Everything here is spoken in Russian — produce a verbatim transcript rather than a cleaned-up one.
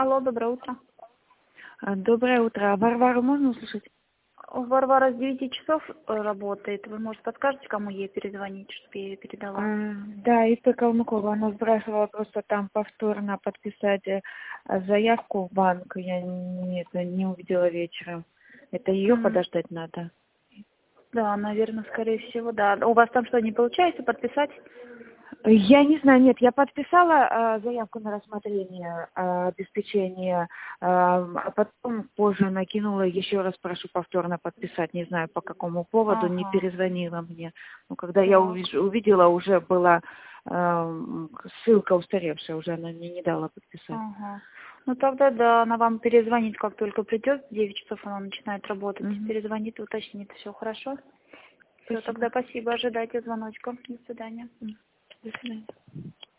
Алло, доброе утро. А, Доброе утро. А Варвару можно услышать? Варвара с девяти часов э, работает. Вы, может, подскажете, кому ей перезвонить, чтобы я ее передала? А, да, Ип Калмыкова. Она спрашивала просто там повторно подписать э, заявку в банк. Я не, это не увидела вечером. Это ее М, подождать надо? Да, наверное, скорее всего, да. У вас там что, не получается подписать? Я не знаю, нет, я подписала а, заявку на рассмотрение а, обеспечения, а, а потом позже накинула, еще раз прошу повторно подписать, не знаю по какому поводу, не Ага, перезвонила мне. Но когда я так. увиж- увидела, уже была а, ссылка устаревшая, уже она мне не дала подписать. Ага. Ну тогда да, она вам перезвонит, как только придет. В девять часов она начинает работать. Мгм. Перезвонит, уточнит. Все хорошо? Все, Спасибо. тогда спасибо. Ожидайте звоночка. До свидания. М. До свидания.